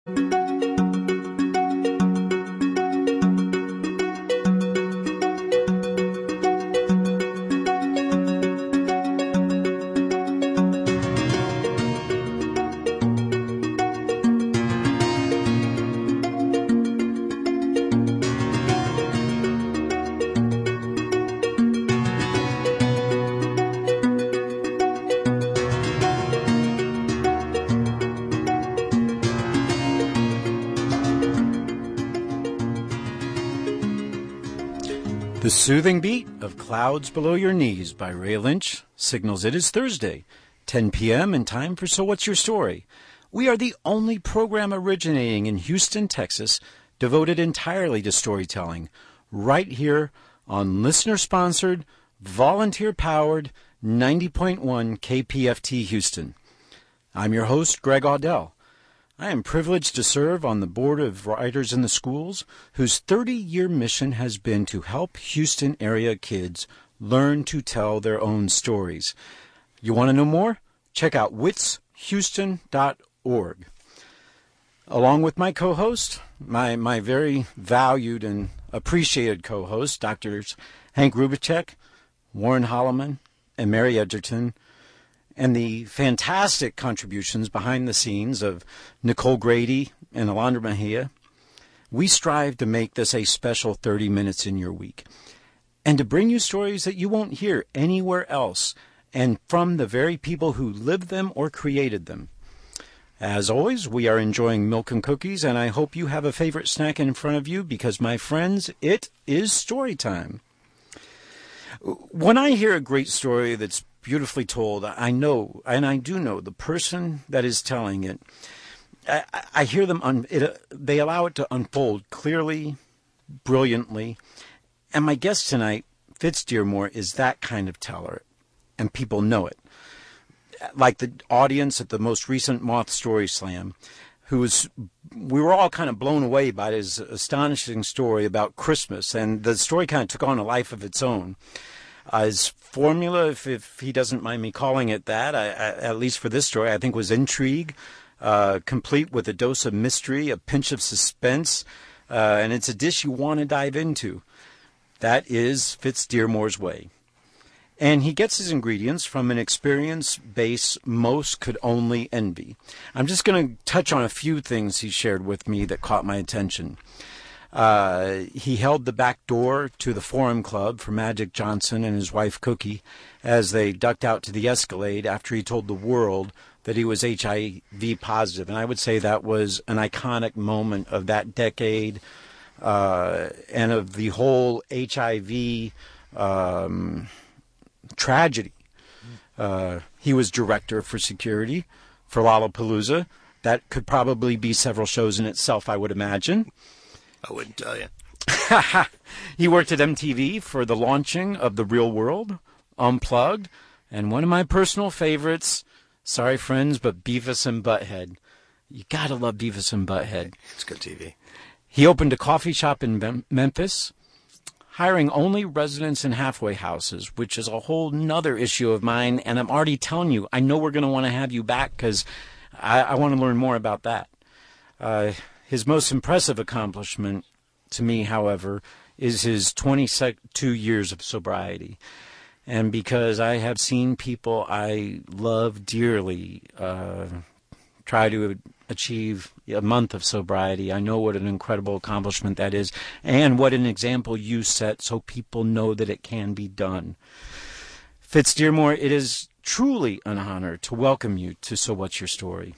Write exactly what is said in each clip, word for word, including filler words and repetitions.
The soothing beat of Clouds Below Your Knees by Ray Lynch signals it is Thursday, ten p.m. and time for So What's Your Story? We are the only program originating in Houston, Texas, devoted entirely to storytelling, right here on listener-sponsored, volunteer-powered ninety point one K P F T Houston. I'm your host, Greg Audell. I am privileged to serve on the Board of Writers in the Schools, whose thirty-year mission has been to help Houston area kids learn to tell their own stories. You want to know more? Check out wits houston dot org. Along with my co-host, my, my very valued and appreciated co-host, Doctors Hank Rubicek, Warren Holloman, and Mary Edgerton, and the fantastic contributions behind the scenes of Nicole Grady and Alondra Mejia, we strive to make this a special thirty minutes in your week, and to bring you stories that you won't hear anywhere else, and from the very people who lived them or created them. As always, we are enjoying milk and cookies, and I hope you have a favorite snack in front of you, because, my friends, it is story time. When I hear a great story that's beautifully told, I know, and I do know, the person that is telling it, I, I hear them, un, it, they allow it to unfold clearly, brilliantly, and my guest tonight, Fitz Dearmore, is that kind of teller, and people know it. Like the audience at the most recent Moth Story Slam, who was, we were all kind of blown away by his astonishing story about Christmas, and the story kind of took on a life of its own. Uh, his formula, if, if he doesn't mind me calling it that, I, I, at least for this story, I think was intrigue, uh, complete with a dose of mystery, a pinch of suspense, uh, and it's a dish you want to dive into. That is Fitz Dearmore's way. And he gets his ingredients from an experience base most could only envy. I'm just going to touch on a few things he shared with me that caught my attention. Uh, he held the back door to the Forum Club for Magic Johnson and his wife Cookie as they ducked out to the Escalade after he told the world that he was H I V positive. And I would say that was an iconic moment of that decade uh, and of the whole H I V um, tragedy. Uh, he was director for security for Lollapalooza. That could probably be several shows in itself, I would imagine. I wouldn't tell you. He worked at M T V for the launching of The Real World, Unplugged, and one of my personal favorites, sorry friends, but Beavis and Butthead. You gotta love Beavis and Butthead. It's good T V. He opened a coffee shop in Mem- Memphis, hiring only residents in halfway houses, which is a whole nother issue of mine, and I'm already telling you, I know we're going to want to have you back because I, I want to learn more about that. Uh, his most impressive accomplishment to me, however, is his twenty-two years of sobriety. And because I have seen people I love dearly uh, try to achieve a month of sobriety, I know what an incredible accomplishment that is and what an example you set so people know that it can be done. Fitz Dearmore, it is truly an honor to welcome you to So What's Your Story?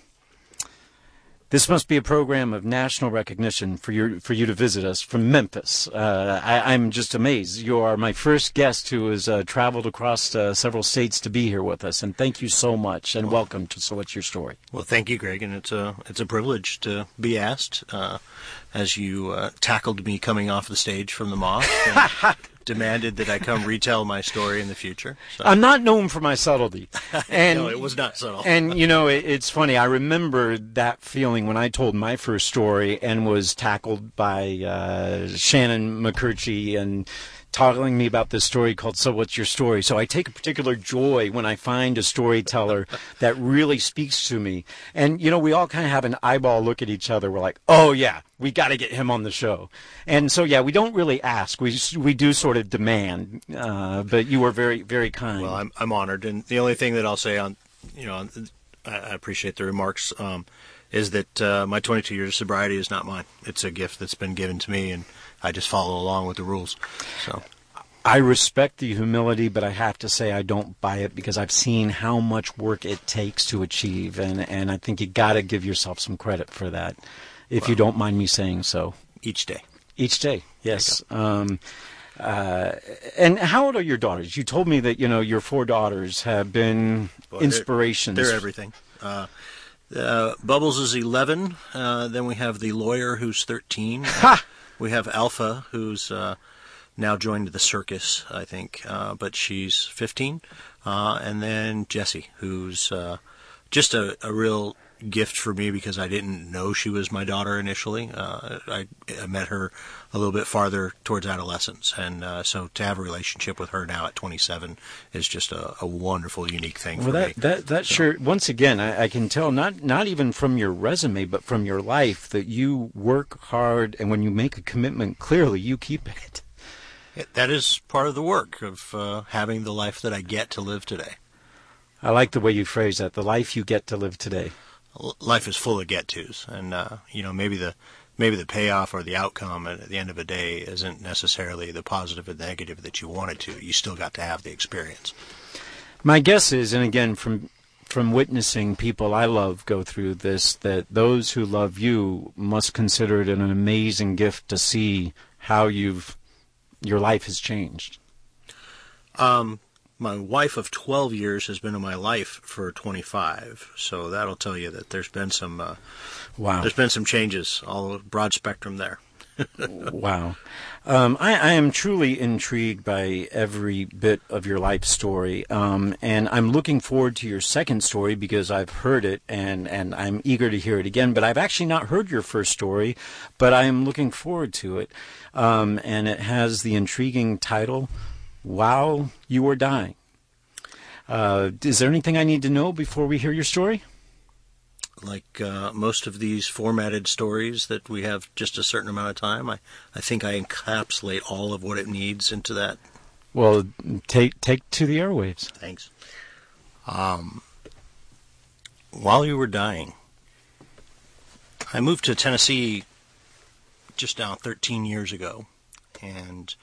This must be a program of national recognition for your for you to visit us from Memphis. Uh, I, I'm just amazed. You are my first guest who has uh, traveled across uh, several states to be here with us, and thank you so much, and well, welcome to So What's Your Story? Well, thank you, Greg, and it's a it's a privilege to be asked uh, as you uh, tackled me coming off the stage from the Moth. And demanded that I come retell my story in the future. So. I'm not known for my subtlety. And, no, it was not subtle. And, you know, it, it's funny. I remember that feeling when I told my first story and was tackled by uh, Shannon McCurchie and telling me about this story called So What's Your Story? So I take a particular joy when I find a storyteller that really speaks to me. And, you know, we all kind of have an eyeball look at each other. We're like, oh, yeah, we got to get him on the show. And so, yeah, we don't really ask. We we do sort of demand. Uh, but you were very, very kind. Well, I'm I'm honored. And the only thing that I'll say on, you know, I, I appreciate the remarks, um, is that uh, my twenty-two years of sobriety is not mine. It's a gift that's been given to me, and I just follow along with the rules. So I respect the humility, but I have to say I don't buy it because I've seen how much work it takes to achieve, and, and I think you got to give yourself some credit for that, if well, you don't mind me saying so. Each day. Each day, yes. Um, uh, and how old are your daughters? You told me that, you know, your four daughters have been well, inspirations. They're, they're everything. Uh, uh, Bubbles is eleven. Uh, then we have the lawyer who's thirteen. Ha! We have Alpha, who's uh, now joined the circus, I think, uh, but she's fifteen. Uh, and then Jessie, who's uh, just a, a real gift for me because I didn't know she was my daughter initially. Uh, I, I met her a little bit farther towards adolescence, and uh, so to have a relationship with her now at twenty-seven is just a, a wonderful, unique thing well, for that, me. That that so. Sure. Once again, I, I can tell not not even from your resume, but from your life that you work hard, and when you make a commitment, clearly you keep it. That is part of the work of uh, having the life that I get to live today. I like the way you phrase that, the life you get to live today. Life is full of get-tos, and uh, you know, maybe the maybe the payoff or the outcome at the end of a day isn't necessarily the positive or negative that you wanted to. You still got to have the experience. My guess is, and again, from from witnessing people I love go through this, that those who love you must consider it an amazing gift to see how you've your life has changed. Um. My wife of twelve years has been in my life for twenty-five, so that'll tell you that there's been some uh, wow. There's been some changes, all broad spectrum there. Wow. Um, I, I am truly intrigued by every bit of your life story, um, and I'm looking forward to your second story because I've heard it, and, and I'm eager to hear it again, but I've actually not heard your first story, but I am looking forward to it, um, and it has the intriguing title, While You Were Dying. Uh, is there anything I need to know before we hear your story? Like uh, most of these formatted stories that we have just a certain amount of time, I, I think I encapsulate all of what it needs into that. Well, take take to the airwaves. Thanks. Um, while you were dying, I moved to Tennessee just now thirteen years ago, and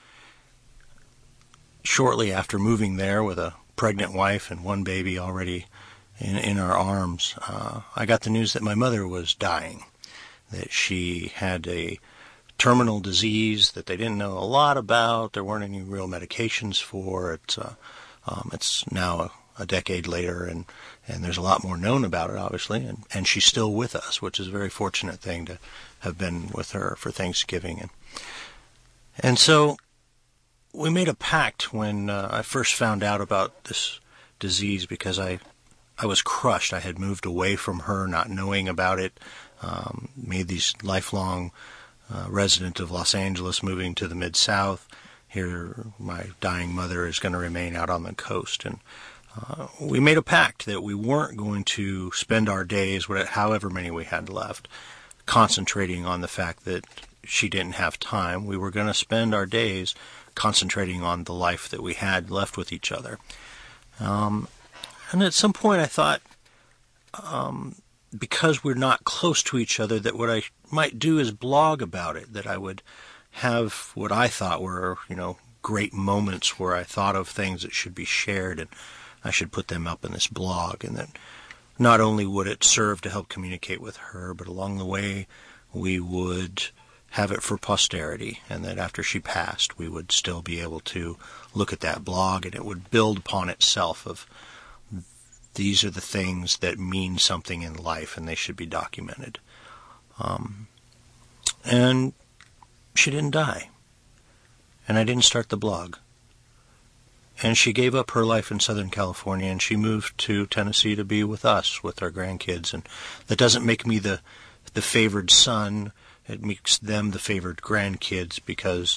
shortly after moving there with a pregnant wife and one baby already in, in our arms, uh, I got the news that my mother was dying, that she had a terminal disease that they didn't know a lot about. There weren't any real medications for it. Uh, um, it's now a, a decade later, and, and there's a lot more known about it, obviously, and, and she's still with us, which is a very fortunate thing to have been with her for Thanksgiving. And, and so we made a pact when uh, I first found out about this disease because I I was crushed. I had moved away from her, not knowing about it, um, made these lifelong uh, resident of Los Angeles, moving to the Mid-South. Here, my dying mother is going to remain out on the coast. And uh, we made a pact that we weren't going to spend our days, however many we had left, concentrating on the fact that she didn't have time. We were going to spend our days concentrating on the life that we had left with each other. Um, and at some point I thought, um, because we're not close to each other, that what I might do is blog about it, that I would have what I thought were, you know, great moments where I thought of things that should be shared, and I should put them up in this blog, and that not only would it serve to help communicate with her, but along the way we would have it for posterity, and that after she passed, we would still be able to look at that blog, and it would build upon itself of these are the things that mean something in life, and they should be documented. Um, and she didn't die, and I didn't start the blog. And she gave up her life in Southern California, and she moved to Tennessee to be with us, with our grandkids. And that doesn't make me the the favored son. It makes them the favored grandkids because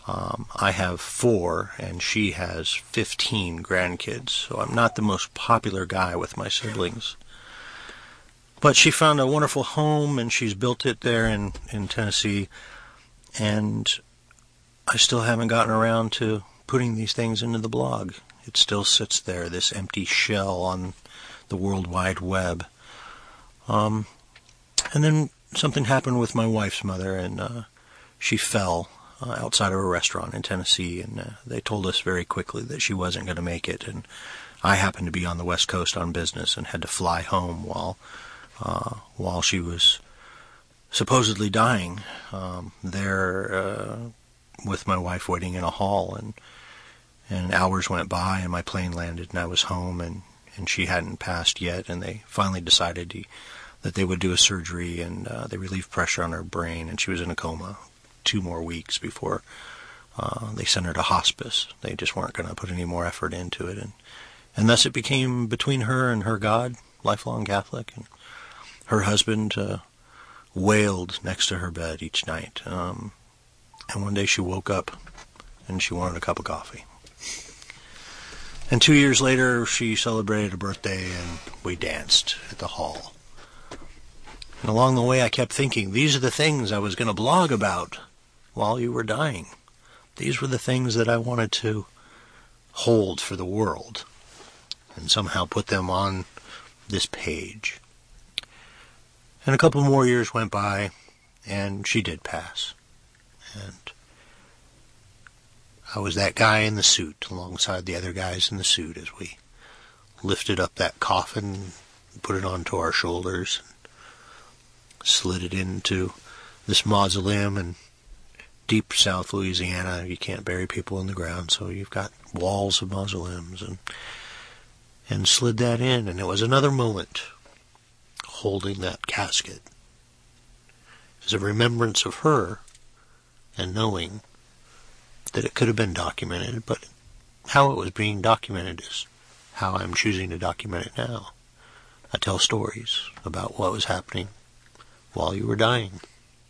Um, I have four, and she has fifteen grandkids, so I'm not the most popular guy with my siblings. But she found a wonderful home, and she's built it there in, in Tennessee, and I still haven't gotten around to putting these things into the blog. It still sits there, this empty shell on the World Wide Web. Um, and then something happened with my wife's mother, and uh, she fell uh, outside of a restaurant in Tennessee, and uh, they told us very quickly that she wasn't going to make it. And I happened to be on the West Coast on business and had to fly home while uh, while she was supposedly dying um, there uh, with my wife waiting in a hall. And and hours went by, and my plane landed, and I was home, and, and she hadn't passed yet. And they finally decided to, that they would do a surgery, and uh, they relieved pressure on her brain, and she was in a coma two more weeks before uh, they sent her to hospice. They just weren't going to put any more effort into it. And, and thus it became between her and her God, lifelong Catholic, and her husband uh, wailed next to her bed each night. Um, and one day she woke up, and she wanted a cup of coffee. And two years later, she celebrated a birthday, and we danced at the hall. And along the way, I kept thinking, these are the things I was going to blog about while you were dying. These were the things that I wanted to hold for the world and somehow put them on this page. And a couple more years went by, and she did pass. And I was that guy in the suit alongside the other guys in the suit as we lifted up that coffin, put it onto our shoulders, slid it into this mausoleum in deep South Louisiana. You can't bury people in the ground, so you've got walls of mausoleums, and and slid that in. And it was another moment holding that casket as a remembrance of her and knowing that it could have been documented, but how it was being documented is how I'm choosing to document it now. I tell stories about what was happening while you were dying.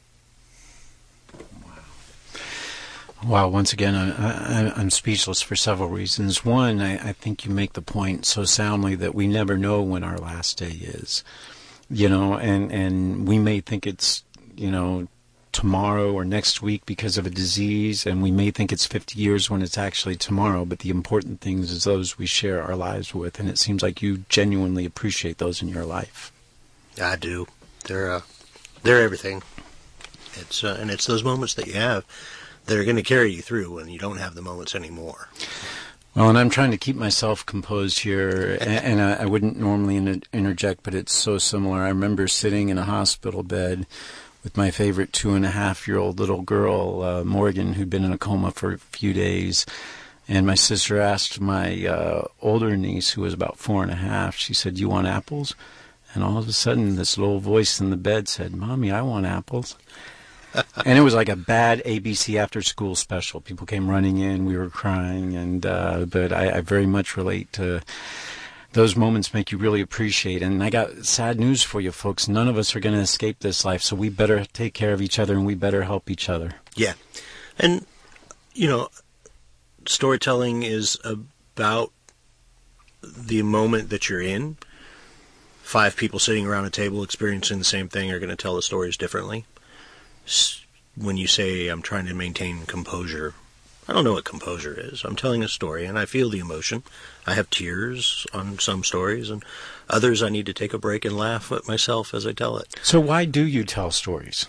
Wow, once again, I, I, I'm speechless for several reasons. One, I, I think you make the point so soundly that we never know when our last day is. You know, and, and we may think it's, you know, tomorrow or next week because of a disease, and we may think it's fifty years when it's actually tomorrow, but the important things is those we share our lives with, and it seems like you genuinely appreciate those in your life. I do. They're, uh, they're everything. It's uh, and it's those moments that you have that are going to carry you through when you don't have the moments anymore. Well, and I'm trying to keep myself composed here, and, and I, I wouldn't normally inter- interject, but it's so similar. I remember sitting in a hospital bed with my favorite two-and-a-half-year-old little girl, uh, Morgan, who'd been in a coma for a few days, and my sister asked my uh, older niece, who was about four and a half, she said, "You want apples?" And all of a sudden, this little voice in the bed said, "Mommy, I want apples." And it was like a bad A B C after-school special. People came running in, we were crying, and uh, but I, I very much relate to those moments. Make you really appreciate. And I got sad news for you, folks. None of us are going to escape this life, so we better take care of each other, and we better help each other. Yeah. And, you know, storytelling is about the moment that you're in. Five people sitting around a table experiencing the same thing are going to tell the stories differently. When you say I'm trying to maintain composure, I don't know what composure is. I'm telling a story, and I feel the emotion. I have tears on some stories, and others I need to take a break and laugh at myself as I tell it. So why do you tell stories?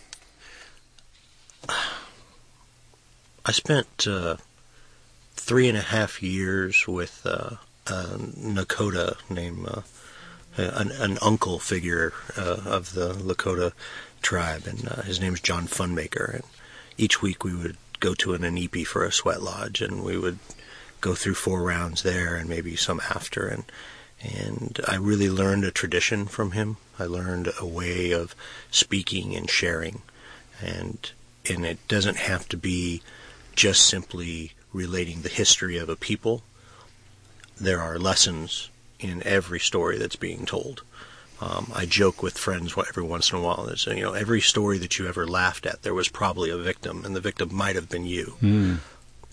I spent uh, three and a half years with uh, a Nakota named uh, an, an uncle figure uh, of the Lakota tribe, and uh, his name's John Funmaker. And each week we would go to an Inipi for a sweat lodge, and we would go through four rounds there and maybe some after. And and I really learned a tradition from him. I learned a way of speaking and sharing, and and it doesn't have to be just simply relating the history of a people. There are lessons in every story that's being told. Um, I joke with friends every once in a while that, you know, every story that you ever laughed at, there was probably a victim, and the victim might have been you. Mm.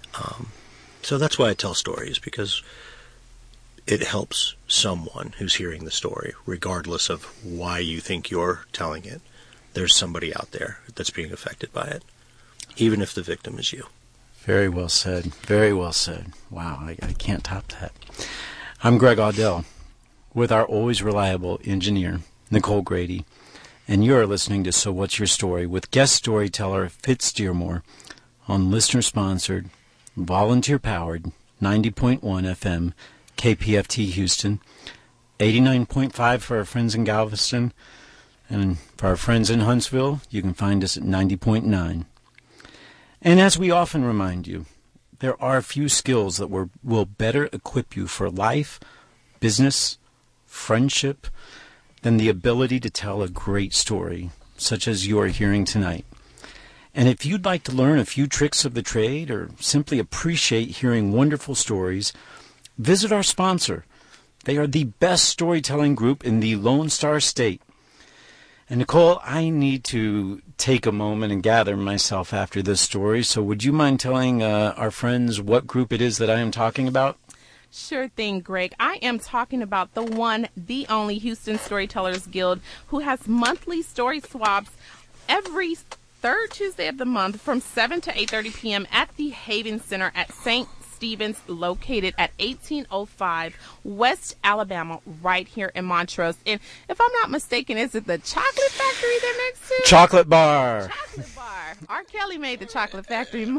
Um, so that's why I tell stories, because it helps someone who's hearing the story, regardless of why you think you're telling it. There's somebody out there that's being affected by it, even if the victim is you. Very well said. Very well said. Wow, I, I can't top that. I'm Greg Audell with our always reliable engineer, Nicole Grady, and you're listening to So What's Your Story with guest storyteller Fitz Dearmore on listener-sponsored, volunteer-powered, ninety point one F M, K P F T Houston, eighty-nine point five for our friends in Galveston, and for our friends in Huntsville, you can find us at ninety point nine. And as we often remind you, there are a few skills that will, will better equip you for life, business, friendship, than the ability to tell a great story, such as you are hearing tonight. And if you'd like to learn a few tricks of the trade or simply appreciate hearing wonderful stories, visit our sponsor. They are the best storytelling group in the Lone Star State. And Nicole, I need to take a moment and gather myself after this story. So would you mind telling uh, our friends what group it is that I am talking about? Sure thing, Greg. I am talking about the one, the only Houston Storytellers Guild, who has monthly story swaps every third Tuesday of the month from seven to eight thirty p.m. at the Haven Center at Saint Stevens, located at eighteen oh five West Alabama, right here in Montrose. And if I'm not mistaken, is it the Chocolate Factory they're next to? Chocolate Bar. Chocolate Bar. R. Kelly made the Chocolate Factory.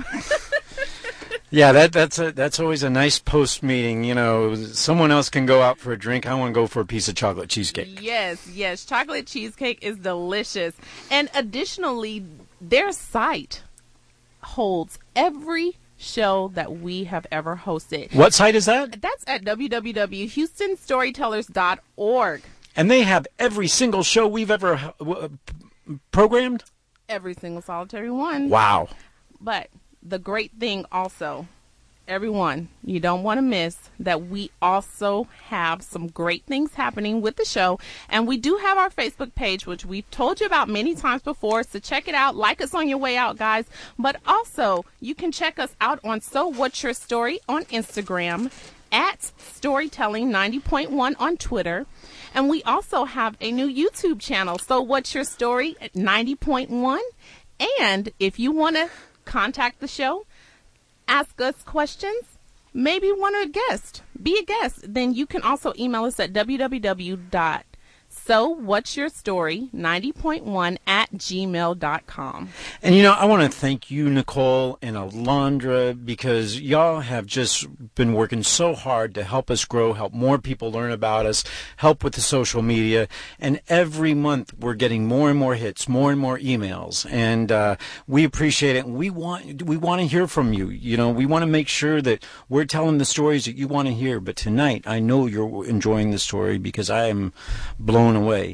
Yeah, that that's a, that's always a nice post meeting. You know, someone else can go out for a drink. I want to go for a piece of chocolate cheesecake. Yes, yes. Chocolate cheesecake is delicious. And additionally, their site holds every show that we have ever hosted. What site is that? That's at w w w dot houston storytellers dot org. And they have every single show we've ever uh, programmed? Every single solitary one. Wow. But the great thing also, everyone, you don't want to miss that we also have some great things happening with the show. And we do have our Facebook page, which we've told you about many times before. So check it out. Like us on your way out, guys. But also, you can check us out on So What's Your Story on Instagram, at Storytelling ninety point one on Twitter. And we also have a new YouTube channel, So What's Your Story at ninety point one. And if you want to contact the show, ask us questions, maybe want a guest, be a guest, then you can also email us at w w w dot so what's your story ninety point one at gmail dot com. And, you know, I want to thank you, Nicole and Alondra, because y'all have just been working so hard to help us grow, help more people learn about us, help with the social media. And every month we're getting more and more hits, more and more emails. And uh, we appreciate it. And we want, we want to hear from you. You know, we want to make sure that we're telling the stories that you want to hear. But tonight, I know you're enjoying the story because I am blown away.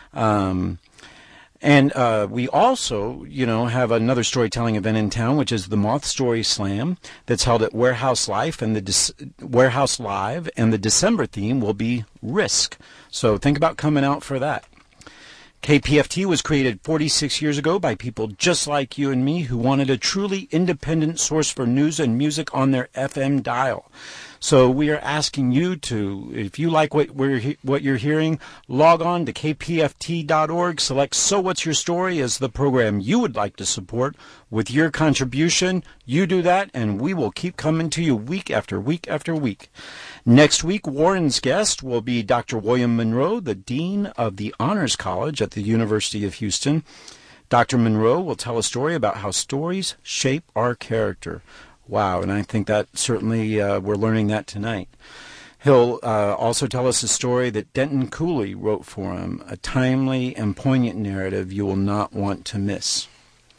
Um, and uh, we also, you know, have another storytelling event in town, which is the Moth Story Slam, that's held at Warehouse Life and the De- Warehouse Live, and the December theme will be Risk. So think about coming out for that. K P F T was created forty-six years ago by people just like you and me who wanted a truly independent source for news and music on their F M dial. So we are asking you to, if you like what we're what you're hearing, log on to k p f t dot org, select So What's Your Story as the program you would like to support. With your contribution, you do that, and we will keep coming to you week after week after week. Next week, Warren's guest will be Doctor William Monroe, the Dean of the Honors College at the University of Houston. Doctor Monroe will tell a story about how stories shape our character. Wow, and I think that certainly uh, we're learning that tonight. He'll uh, also tell us a story that Denton Cooley wrote for him, a timely and poignant narrative you will not want to miss.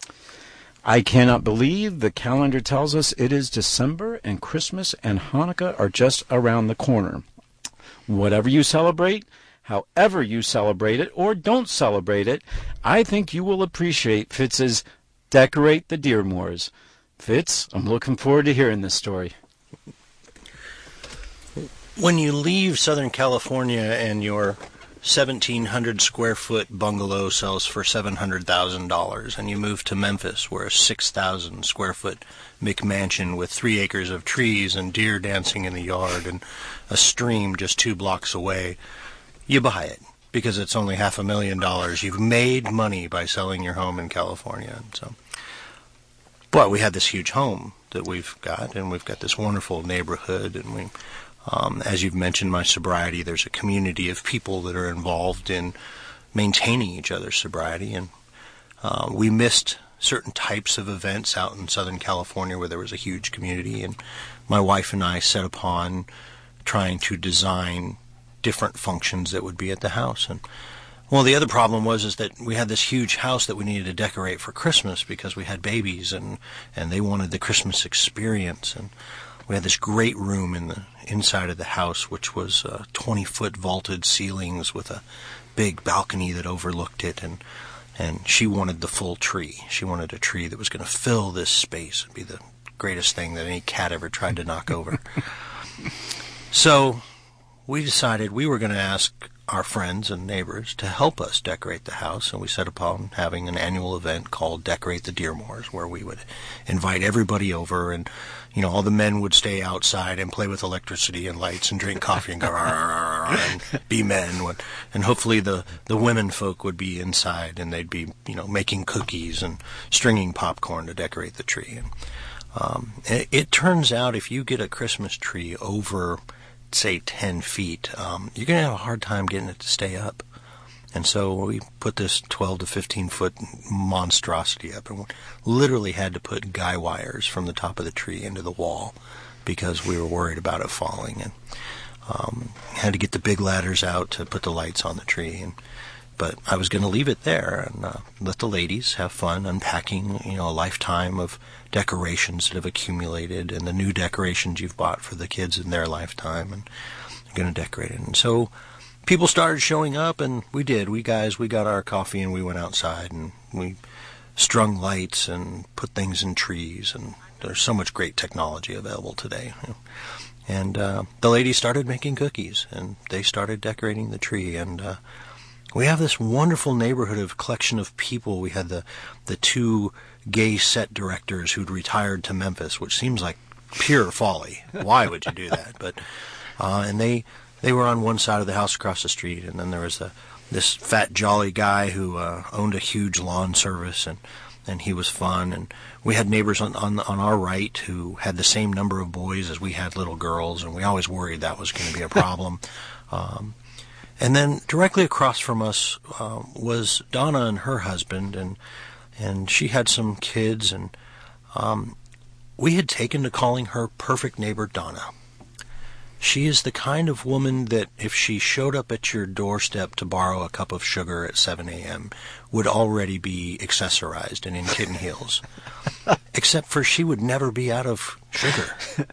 I cannot believe the calendar tells us it is December and Christmas and Hanukkah are just around the corner. Whatever you celebrate, however you celebrate it or don't celebrate it, I think you will appreciate Fitz's Decorate the Dearmores. Fitz, I'm looking forward to hearing this story. When you leave Southern California and you're seventeen hundred square foot bungalow sells for seven hundred thousand dollars, and you move to Memphis where a six thousand square foot McMansion with three acres of trees and deer dancing in the yard and a stream just two blocks away, you buy it because it's only half a million dollars. You've made money by selling your home in California. And so, but we had this huge home that we've got, and we've got this wonderful neighborhood, and we Um, as you've mentioned, my sobriety, there's a community of people that are involved in maintaining each other's sobriety. And uh, we missed certain types of events out in Southern California where there was a huge community. And my wife and I set upon trying to design different functions that would be at the house. And well, the other problem was is that we had this huge house that we needed to decorate for Christmas because we had babies, and, and they wanted the Christmas experience. And we had this great room in the inside of the house, which was uh, twenty-foot vaulted ceilings with a big balcony that overlooked it, and and she wanted the full tree. She wanted a tree that was going to fill this space and be the greatest thing that any cat ever tried to knock over. So we decided we were going to ask our friends and neighbors to help us decorate the house, and we set upon having an annual event called Decorate the Dearmores, where we would invite everybody over, and you know, all the men would stay outside and play with electricity and lights and drink coffee and go and be men, and hopefully the the women folk would be inside, and they'd be, you know, making cookies and stringing popcorn to decorate the tree. And um, it, it turns out if you get a Christmas tree over, say, ten feet, um, you're going to have a hard time getting it to stay up. And so we put this twelve to fifteen foot monstrosity up, and we literally had to put guy wires from the top of the tree into the wall because we were worried about it falling. And um, had to get the big ladders out to put the lights on the tree. And but I was going to leave it there and uh, let the ladies have fun unpacking, you know, a lifetime of decorations that have accumulated, and the new decorations you've bought for the kids in their lifetime, and you're going to decorate it. And so people started showing up, and we did. We guys, we got our coffee, and we went outside, and we strung lights and put things in trees, and there's so much great technology available today. You know. And uh, the ladies started making cookies, and they started decorating the tree, and uh, we have this wonderful neighborhood of collection of people. We had the, the two gay set directors who'd retired to Memphis, which seems like pure folly. Why would you do that? But uh, and they they were on one side of the house across the street, and then there was a, this fat jolly guy who uh, owned a huge lawn service, and, and he was fun. And we had neighbors on, on on our right who had the same number of boys as we had little girls, and we always worried that was going to be a problem. um, And then directly across from us uh, was Donna and her husband, and and she had some kids, and um, we had taken to calling her Perfect Neighbor Donna. She is the kind of woman that if she showed up at your doorstep to borrow a cup of sugar at seven a.m., would already be accessorized and in kitten heels, except for she would never be out of sugar.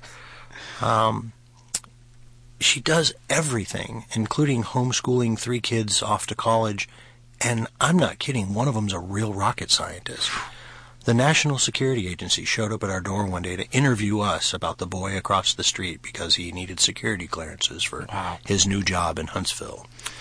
Um. She does everything, including homeschooling three kids off to college, and I'm not kidding, one of them's a real rocket scientist. The National Security Agency showed up at our door one day to interview us about the boy across the street because he needed security clearances for wow. his new job in Huntsville.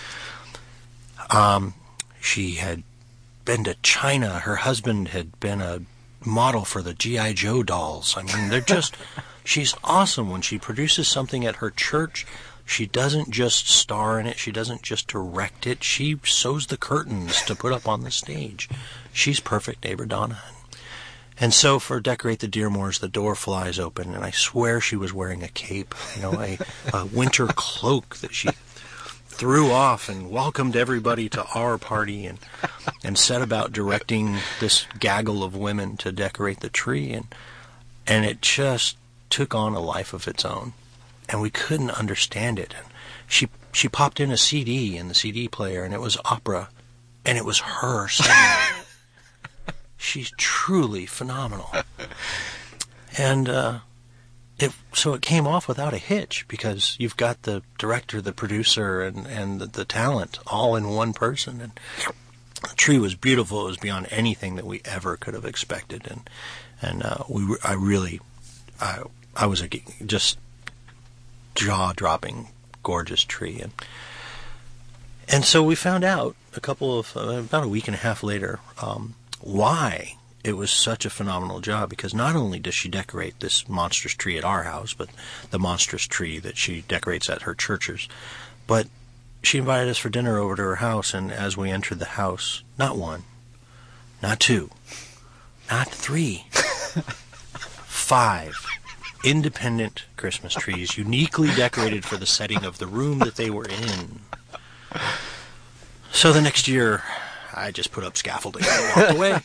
Um, she had been to China. Her husband had been a model for the G I Joe dolls. I mean, they're just... She's awesome. When she produces something at her church, she doesn't just star in it. She doesn't just direct it. She sews the curtains to put up on the stage. She's Perfect Neighbor Donna. And so for Decorate the Dearmores, the door flies open, and I swear she was wearing a cape, you know, a, a winter cloak that she threw off and welcomed everybody to our party, and and set about directing this gaggle of women to decorate the tree. And and it just took on a life of its own, and we couldn't understand it. And she she popped in a C D in the C D player, and it was opera, and it was her singing. She's truly phenomenal. And uh, it so it came off without a hitch, because you've got the director, the producer, and, and the, the talent all in one person. And the tree was beautiful. It was beyond anything that we ever could have expected. And and uh, we I really... I, I was a just jaw-dropping, gorgeous tree, and And so we found out a couple of, uh, about a week and a half later, um, why it was such a phenomenal job. Because not only does she decorate this monstrous tree at our house, but the monstrous tree that she decorates at her churches, but she invited us for dinner over to her house, and as we entered the house, not one, not two, not three, five independent Christmas trees, uniquely decorated for the setting of the room that they were in. So the next year, I just put up scaffolding and walked away.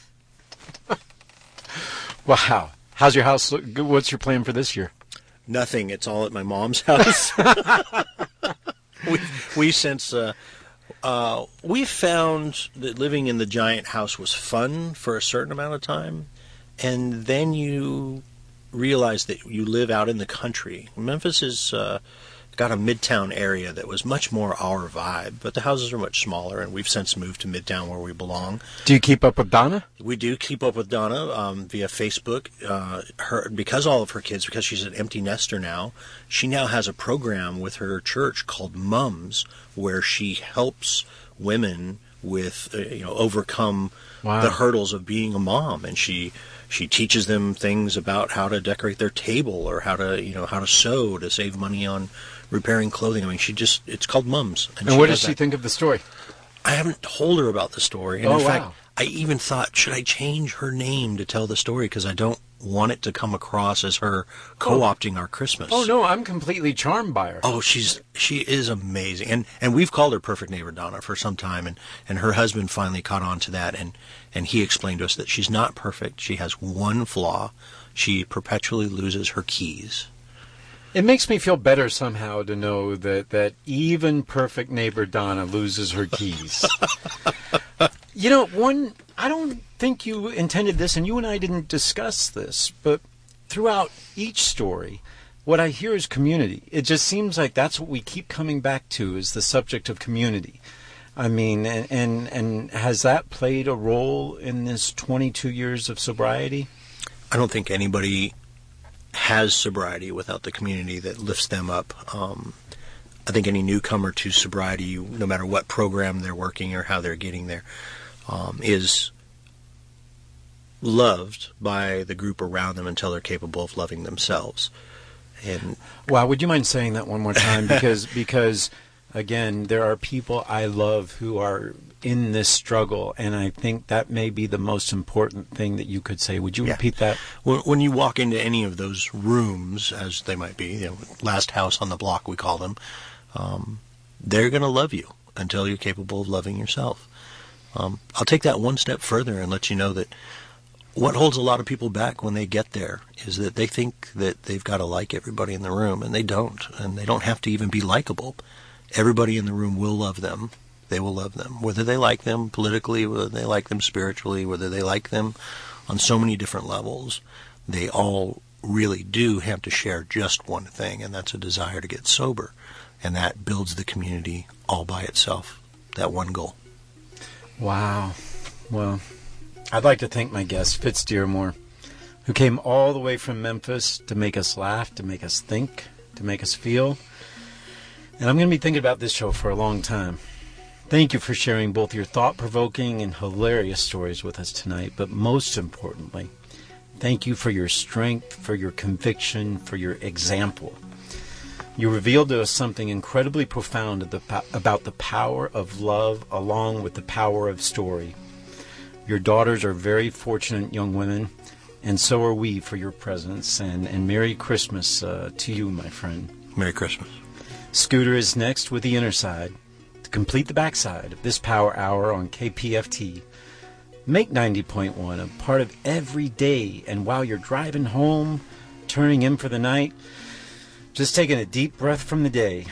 Wow. How's your house look? What's your plan for this year? Nothing. It's all at my mom's house. we, we since uh, uh, we found that living in the giant house was fun for a certain amount of time, and then you realize that you live out in the country. Memphis is uh, got a midtown area that was much more our vibe, but the houses are much smaller, and we've since moved to midtown where we belong. Do you keep up with Donna? We do keep up with Donna um, via Facebook. Uh, her because all of her kids, because she's an empty nester now, she now has a program with her church called Mums, where she helps women with uh, you know overcome wow. the hurdles of being a mom, and she she teaches them things about how to decorate their table or how to you know how to sew to save money on repairing clothing. I mean, she just, it's called Mums. And, and what does she that. think of the story? I haven't told her about the story. And oh, in wow. fact, I even thought, should I change her name to tell the story? Because I don't want it to come across as her co-opting oh. our Christmas. Oh, no, I'm completely charmed by her. Oh, she's she is amazing. And and we've called her Perfect Neighbor Donna for some time. And, and her husband finally caught on to that. And, and he explained to us that she's not perfect. She has one flaw. She perpetually loses her keys. It makes me feel better somehow to know that, that even perfect neighbor Donna loses her keys. You know, one, I don't think you intended this, and you and I didn't discuss this, but throughout each story, what I hear is community. It just seems like that's what we keep coming back to, is the subject of community. I mean, and and, and has that played a role in this twenty-two years of sobriety? I don't think anybody has sobriety without the community that lifts them up. Um, I think any newcomer to sobriety, no matter what program they're working or how they're getting there, um, is loved by the group around them until they're capable of loving themselves. And wow, would you mind saying that one more time? Because because again, there are people I love who are in this struggle, and I think that may be the most important thing that you could say. Would you yeah. repeat that? When, when you walk into any of those rooms, as they might be, you know, last house on the block we call them, um, they're going to love you until you're capable of loving yourself. Um, I'll take that one step further and let you know that what holds a lot of people back when they get there is that they think that they've got to like everybody in the room, and they don't, and they don't have to even be likable. Everybody in the room will love them. They will love them, whether they like them politically, whether they like them spiritually, whether they like them on so many different levels. They all really do have to share just one thing, and that's a desire to get sober. And that builds the community all by itself, that one goal. Wow. Well, I'd like to thank my guest, Fitz Dearmore, who came all the way from Memphis to make us laugh, to make us think, to make us feel. And I'm going to be thinking about this show for a long time. Thank you for sharing both your thought-provoking and hilarious stories with us tonight, but most importantly, thank you for your strength, for your conviction, for your example. You revealed to us something incredibly profound about the power of love along with the power of story. Your daughters are very fortunate young women, and so are we for your presence, and, and Merry Christmas uh, to you, my friend. Merry Christmas. Scooter is next with The Inner Side. Complete the backside of this Power Hour on K P F T. Make ninety point one a part of every day, and while you're driving home, turning in for the night, just taking a deep breath from the day.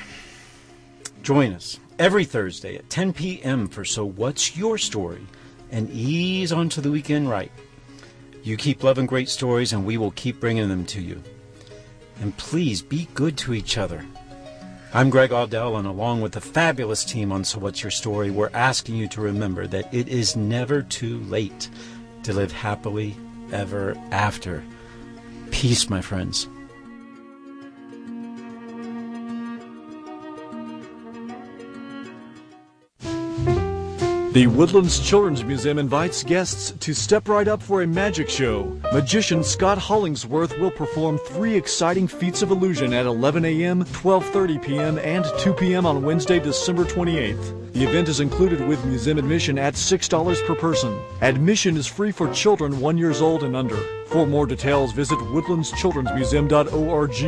Join us every Thursday at ten p.m. for So What's Your Story, and ease onto the weekend right. You keep loving great stories, and we will keep bringing them to you. And please be good to each other. I'm Greg Audell, and along with the fabulous team on So What's Your Story, we're asking you to remember that it is never too late to live happily ever after. Peace, my friends. The Woodlands Children's Museum invites guests to step right up for a magic show. Magician Scott Hollingsworth will perform three exciting feats of illusion at eleven a.m., twelve thirty p.m., and two p.m. on Wednesday, December twenty-eighth. The event is included with museum admission at six dollars per person. Admission is free for children one years old and under. For more details, visit woodlands children's museum dot org.